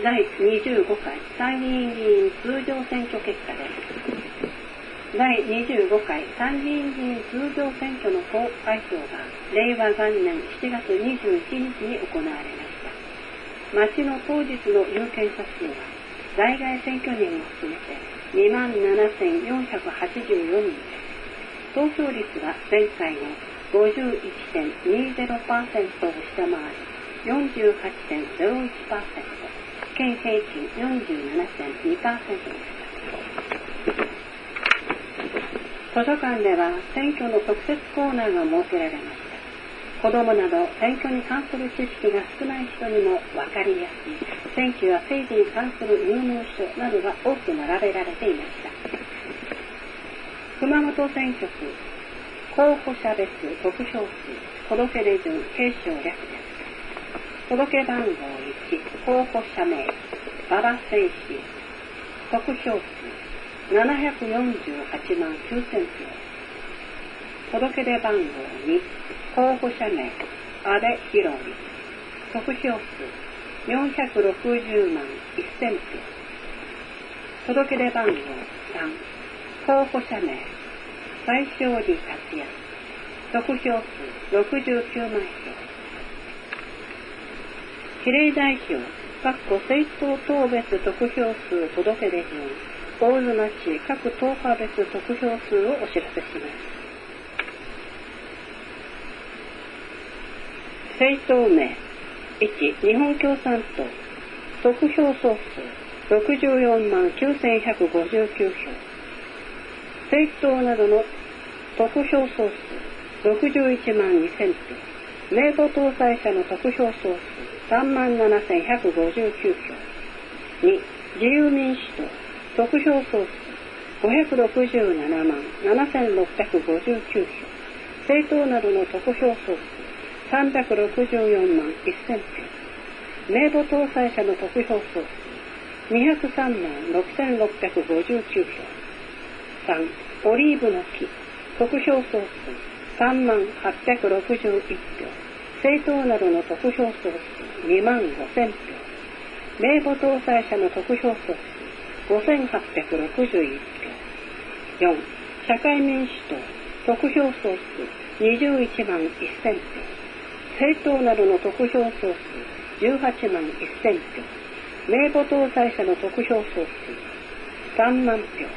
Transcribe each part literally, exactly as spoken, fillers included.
だいにじゅうごかい参議院議員通常選挙結果です。だいにじゅうごかい参議院議員通常選挙の投開票がれいわ元年しちがつにじゅういちにちに行われました。町の当日の有権者数は在外選挙人も含めてにまんななせんよんひゃくはちじゅうよにんです。投票率は前回の ごじゅういちてんにじゅうパーセント を下回り よんじゅうはちてんゼロいちパーセント、県平均 よんじゅうななてんにパーセント でした。図書館では選挙の特設コーナーが設けられました。子どもなど選挙に関する知識が少ない人にも分かりやすい選挙や政治に関する入門書などが多く並べられていました。熊本選挙区候補者別得票数届出順継承略です。届番号いち、候補者名馬場誠氏、得票数ななひゃくよんじゅうはちまんきゅうせんひょう。届出番号に、候補者名安倍博美、得票数よんひゃくろくじゅうまんせんひょう。届出番号さん、候補者名最勝利達也、得票数ろくじゅうきゅうまんひょう。比例代表、各政党党別得票数届出順、大妻市各党派別得票数をお知らせします。政党名いち、日本共産党、得票総数ろくじゅうよんまんきゅうせんひゃくごじゅうきゅうひょう。政党などの得票総数ろくじゅういちまんにせんひょう。名簿搭載者の得票総数さんまんななせんひゃくごじゅうきゅうひょう。に、自由民主党、得票総数ごひゃくろくじゅうななまんななせんろっぴゃくごじゅうきゅうひょう。政党などの得票総数さんびゃくろくじゅうよんまんせんひょう。名簿搭載者の得票総数にひゃくさんまんろくせんろっぴゃくごじゅうきゅうひょう。さん、オリーブの木、得票総数さんまんはっぴゃくろくじゅういちひょう。政党などの得票総数にまんごせんひょう。名簿搭載者の得票総数ごせんはっぴゃくろくじゅういちひょう。よん、社会民主党、得票総数にじゅういちまんせんひょう。政党などの得票総数じゅうはちまんせんひょう。名簿搭載者の得票総数さんまんひょう。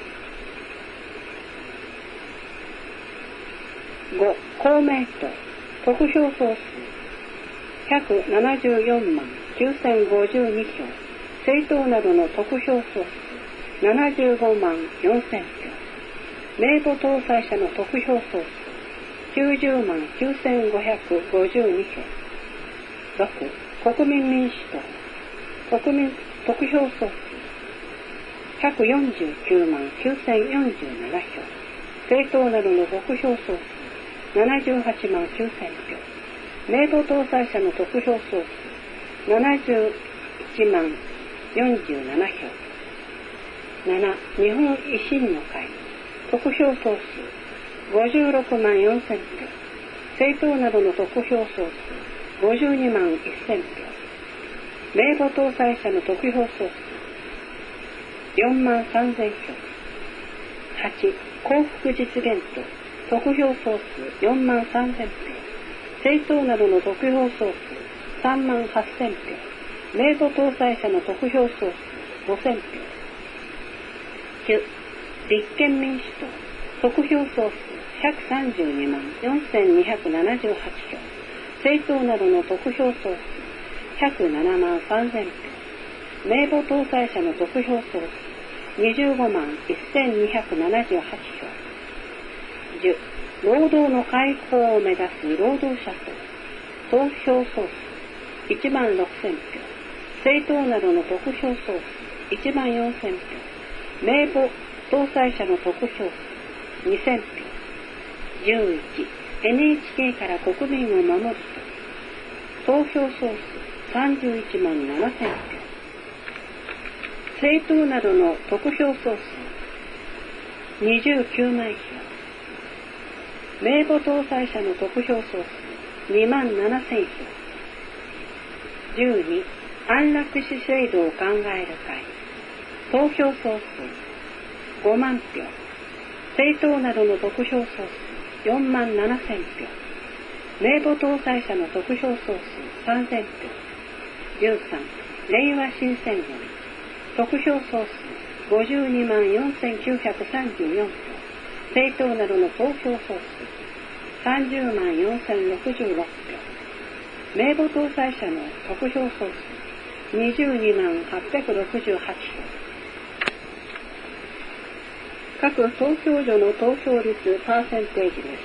ご、公明党、得票総数ひゃくななじゅうよんまんきゅうせんごじゅうにひょう。政党などの得票総数ななじゅうごまんよんせんひょう。名簿搭載者の得票総数きゅうじゅうまんきゅうせんごひゃくごじゅうにひょう。ろく、国民民主党、国民得票総数ひゃくよんじゅうきゅうまんきゅうせんよんじゅうななひょう。政党などの得票総数ななじゅうはちまんきゅうせんひょう。名簿搭載者の得票総数ななじゅういちまんよんじゅうななひょう。なな、日本維新の会、得票総数ごじゅうろくまんよんせんひょう。政党などの得票総数ごじゅうにまんせんひょう。名簿搭載者の得票総数よんまんさんぜんひょう。はち、幸福実現党、得票総数よんまんさんぜんひょう。政党などの得票総数さんまんはっせんひょう。名簿搭載者の得票総数ごせんひょう。きゅう、立憲民主党、得票総数ひゃくさんじゅうにまんよんせんにひゃくななじゅうはちひょう。政党などの得票総数ひゃくななまんさんぜんひょう。名簿搭載者の得票総数にじゅうごまんせんにひゃくななじゅうはちひょう。じゅう、労働の解放を目指す労働者党、投票総数いちまんろくせんひょう。政党などの得票総数いちまんよんせんひょう。名簿搭載者の得票数にせんひょう。じゅういち、エヌエイチケー から国民を守る党、投票総数さんじゅういちまんななせんひょう。政党などの得票総数にじゅうきゅうまんひょう。名簿搭載者の得票総数にまんななせんひょう。じゅうに、 安楽死制度を考える会、投票総数ごまんひょう、政党などの得票総数よんまんななせんひょう、名簿搭載者の得票総数さんぜんひょう、じゅうさん、れいわ新選組、得票総数ごじゅうにまんよんせんきゅうひゃくさんじゅうよんひょう、政党などの投票総数さんじゅうまんよんせんろくじゅうろくひょう、名簿搭載者の得票総数にじゅうにまんはっぴゃくろくじゅうはちひょう。各投票所の投票率パーセンテージです。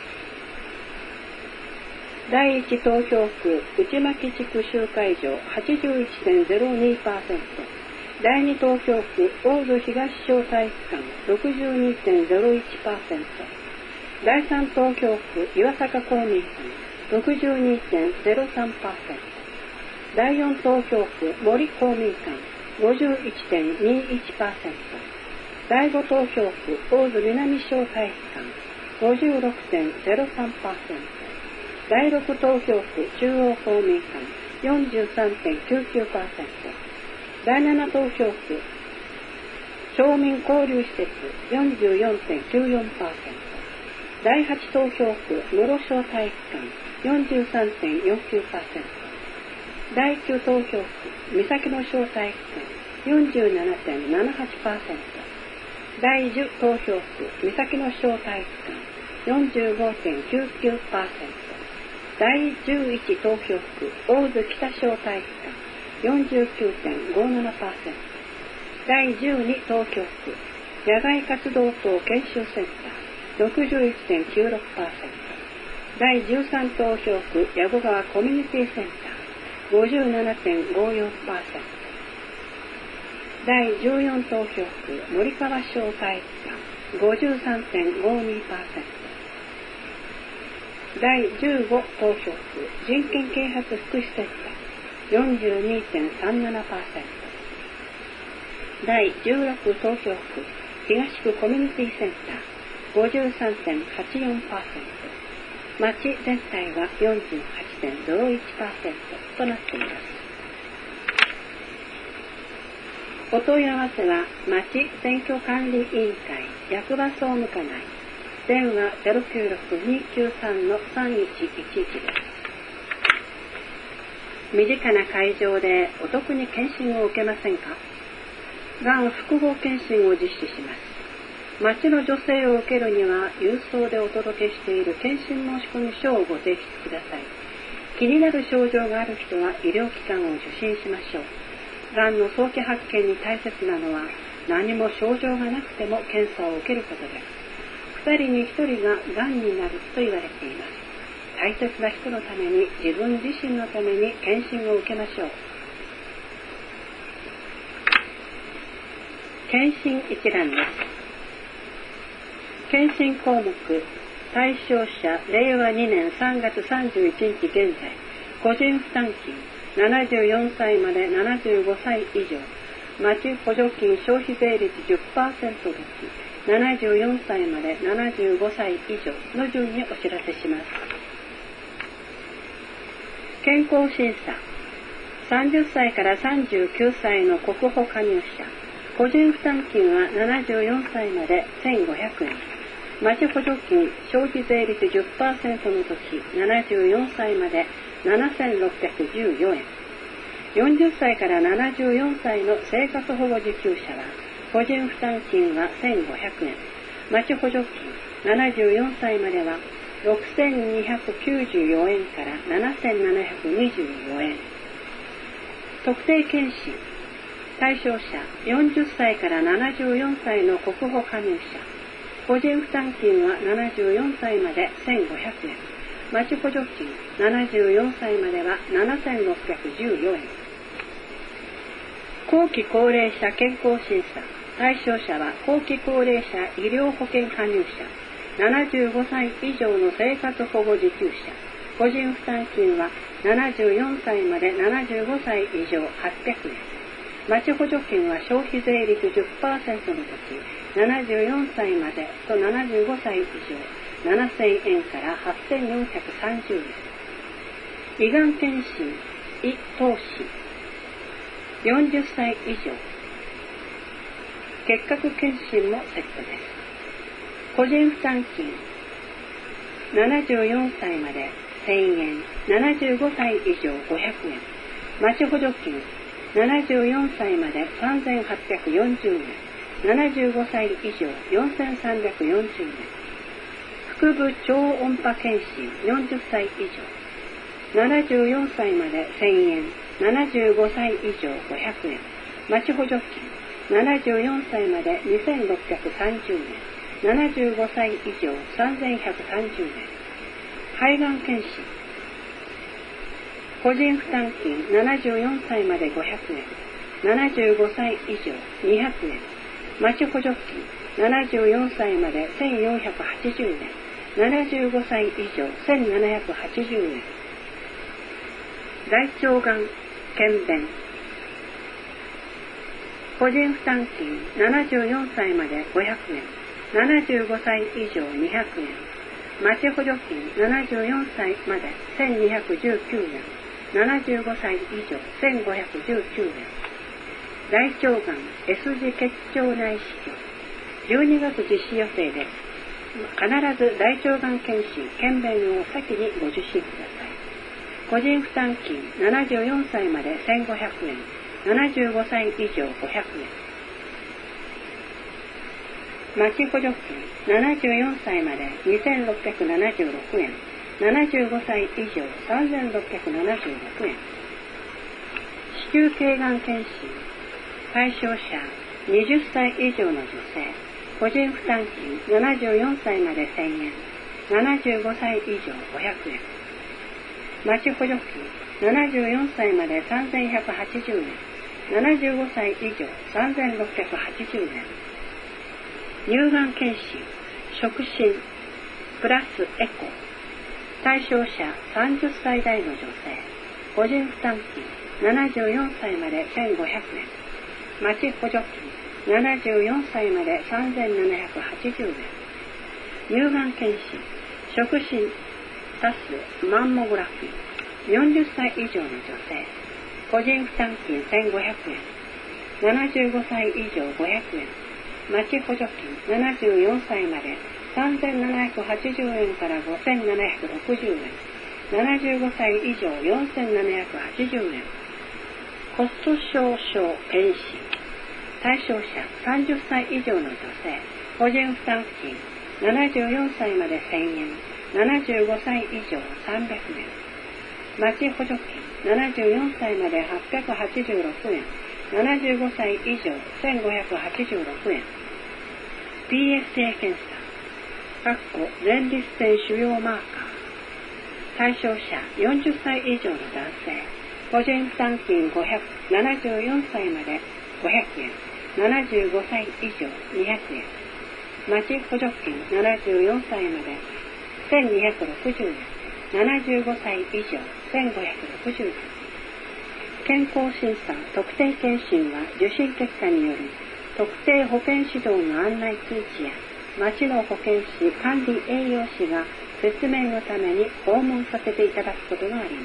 だいいち投票区内牧地区集会場 はちじゅういちてんゼロにパーセント、だいに投票区大津東小体育館 ろくじゅうにてんゼロいちパーセント、だいさん投票区岩坂公民館 ろくじゅうにてんゼロさんパーセント、だいよん投票区森公民館 ごじゅういちてんにいちパーセント、だいご投票区大津南小体育館 ごじゅうろくてんゼロさんパーセント、だいろく投票区中央公民館 よんじゅうさんてんきゅうきゅうパーセント、だいなな投票区町民交流施設 よんじゅうよんてんきゅうよんパーセント、だいはち投票区室小体育館 よんじゅうさんてんよんきゅうパーセント、だいきゅう投票区三崎の小体育館 よんじゅうななてんななはちパーセント、だいじゅう投票区三崎の小体育館 よんじゅうごてんきゅうきゅうパーセント、だいじゅういち投票区大津北小体育館 よんじゅうきゅうてんごななパーセント、だいじゅうに投票区野外活動等研修センター ろくじゅういちてんきゅうろくパーセント、だいじゅうさん投票区矢後川コミュニティセンター ごじゅうななてんごよんパーセント、だいじゅうよん投票区森川小体育館 ごじゅうさんてんごにパーセント、だいじゅうご投票区人権啓発福祉センター よんじゅうにてんさんななパーセント、だいじゅうろく投票区東区コミュニティセンター ごじゅうさんてんはちよんパーセント、町全体は よんじゅうはちてんゼロいちパーセント となっています。お問い合わせは町選挙管理委員会役場総務課内、電話 ゼロきゅうろく にきゅうさん さんいちいちいち です。身近な会場でお得に検診を受けませんか？がん複合検診を実施します。町の助成を受けるには郵送でお届けしている検診申込書をご提出ください。気になる症状がある人は医療機関を受診しましょう。がんの早期発見に大切なのは何も症状がなくても検査を受けることです。ふたりにひとりががんになると言われています。大切な人のために自分自身のために検診を受けましょう。検診一覧です。検診項目、対象者れいわにねんさんがつさんじゅういちにち現在、個人負担金ななじゅうよんさいまでななじゅうごさい以上、町補助金消費税率 じゅっパーセント 引きななじゅうよんさいまでななじゅうごさい以上の順にお知らせします。健康審査、さんじゅっさいからさんじゅうきゅうさいの国保加入者、個人負担金はななじゅうよんさいまでせんごひゃくえん、町補助金消費税率 じゅっパーセント の時ななじゅうよんさいまでななせんろっぴゃくじゅうよえん、よんじゅっさいからななじゅうよんさいの生活保護受給者は個人負担金はせんごひゃくえん、町補助金ななじゅうよんさいまではろくせんにひゃくきゅうじゅうよえんからななせんななひゃくにじゅうよえん。特定健診、対象者よんじゅっさいからななじゅうよんさいの国保加入者、個人負担金はななじゅうよんさいまでせんごひゃくえん、町補助金ななじゅうよんさいまではななせんろっぴゃくじゅうよえん。後期高齢者健康審査、対象者は後期高齢者医療保険加入者、ななじゅうごさい以上の生活保護受給者、個人負担金はななじゅうよんさいまでななじゅうごさい以上はっぴゃくえん、町補助金は消費税率 じゅっパーセント の時ななじゅうよんさいまでとななじゅうごさい以上ななせんえんからはっせんよんひゃくさんじゅうえん。胃がん検診、胃透視、 よんじゅっさい以上、結核検診もセットです。個人負担金、ななじゅうよんさいまでせんえん、ななじゅうごさい以上ごひゃくえん、町補助金、ななじゅうよんさいまでさんぜんはっぴゃくよんじゅうえん、ななじゅうごさい以上よんせんさんびゃくよんじゅうえん、腹部超音波検診よんじゅっさい以上、ななじゅうよんさいまでせんえん、ななじゅうごさい以上ごひゃくえん、町補助金、ななじゅうよんさいまでにせんろっぴゃくさんじゅうえん、ななじゅうごさい以上さんぜんひゃくさんじゅうえん、肺がん検診、個人負担金ななじゅうよんさいまでごひゃくえん、ななじゅうごさい以上にひゃくえん、町補助金ななじゅうよんさいまでせんよんひゃくはちじゅうえん、ななじゅうごさい以上せんななひゃくはちじゅうえん、大腸がん検便、個人負担金ななじゅうよんさいまでごひゃくえん、ななじゅうごさい以上にひゃくえん、町補助金ななじゅうよんさいまでせんにひゃくじゅうきゅうえん、ななじゅうごさい以上せんごひゃくじゅうきゅうえん、大腸がん S 字結腸内視鏡、じゅうにがつ実施予定です。必ず大腸がん検診、検便を先にご受診ください。個人負担金ななじゅうよんさいまでせんごひゃくえん、ななじゅうごさい以上ごひゃくえん、町補助金ななじゅうよんさいまでにせんろっぴゃくななじゅうろくえん、ななじゅうごさい以上さんぜんろっぴゃくななじゅうろくえん、子宮頸がん検診、対象者にじゅっさい以上の女性、個人負担金ななじゅうよんさいまでせんえん、ななじゅうごさい以上ごひゃくえん、町補助金ななじゅうよんさいまでさんぜんひゃくはちじゅうえん、ななじゅうごさい以上さんぜんろっぴゃくはちじゅうえん、乳がん検診、触診プラスエコー、対象者さんじゅっさい代の女性、個人負担金ななじゅうよんさいまでせんごひゃくえん、町補助金ななじゅうよんさいまでさんぜんななひゃくはちじゅうえん、乳がん検診、触診タスマンモグラフィー、よんじゅっさい以上の女性、個人負担金せんごひゃくえん、ななじゅうごさい以上ごひゃくえん、町補助金ななじゅうよんさいまでさんぜんななひゃくはちじゅうえんからごせんななひゃくろくじゅうえん、ななじゅうごさい以上よんせんななひゃくはちじゅうえん、骨粗しょう症検診、対象者さんじゅっさい以上の女性、個人負担金ななじゅうよんさいまでせんえん、ななじゅうごさい以上さんびゃくえん、町補助金ななじゅうよんさいまではっぴゃくはちじゅうろくえん、ななじゅうごさい以上せんごひゃくはちじゅうろくえん、ピーエスエー 検査、前立腺腫瘍マーカー、対象者よんじゅっさい以上の男性、個人負担金ごひゃく、ななじゅうよんさいまでごひゃくえん、ななじゅうごさい以上にひゃくえん、町補助金ななじゅうよんさいまでせんにひゃくろくじゅうえん、ななじゅうごさい以上せんごひゃくろくじゅうえん、健康審査特定健診は受診結果により特定保健指導の案内通知や町の保健師管理栄養士が説明のために訪問させていただくことがあります。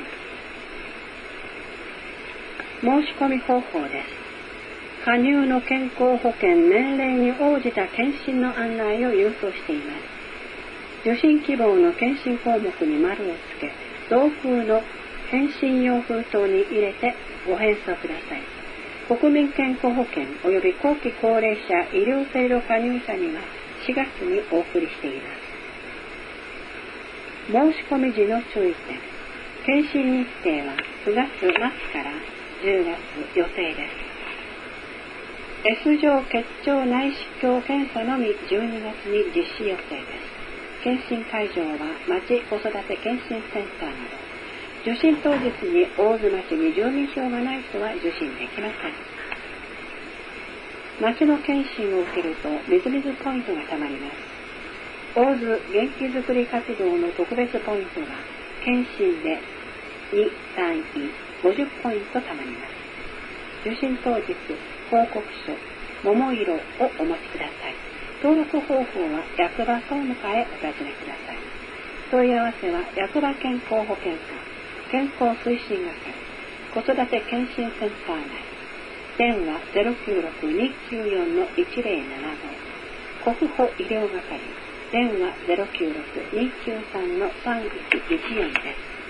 申し込み方法です。加入の健康保険年齢に応じた検診の案内を郵送しています。受診希望の検診項目に丸をつけ、同封の返信用封筒に入れてご返送ください。国民健康保険及び後期高齢者医療制度加入者にはしがつにお送りしています。申し込み時の注意点。検診日程はくがつ末からじゅうがつ予定です。S 状結腸内視鏡検査のみじゅうにがつに実施予定です。検診会場は町子育て検診センターなど、受診当日に大津町に住民票がない人は受診できません。町の検診を受けるとみずみずポイントがたまります。大津元気づくり活動の特別ポイントは検診でに、さんい、ごじゅっポイントたまります。受診当日、報告書、桃色をお持ちください。登録方法は役場総務課へお尋ねください。問い合わせは役場健康保険課、健康推進係、子育て検診センター内、 電話 ゼロきゅうろく にきゅうよん いちゼロななご 国保医療係電話 ゼロきゅうろく にきゅうさん さんいちいちよん です。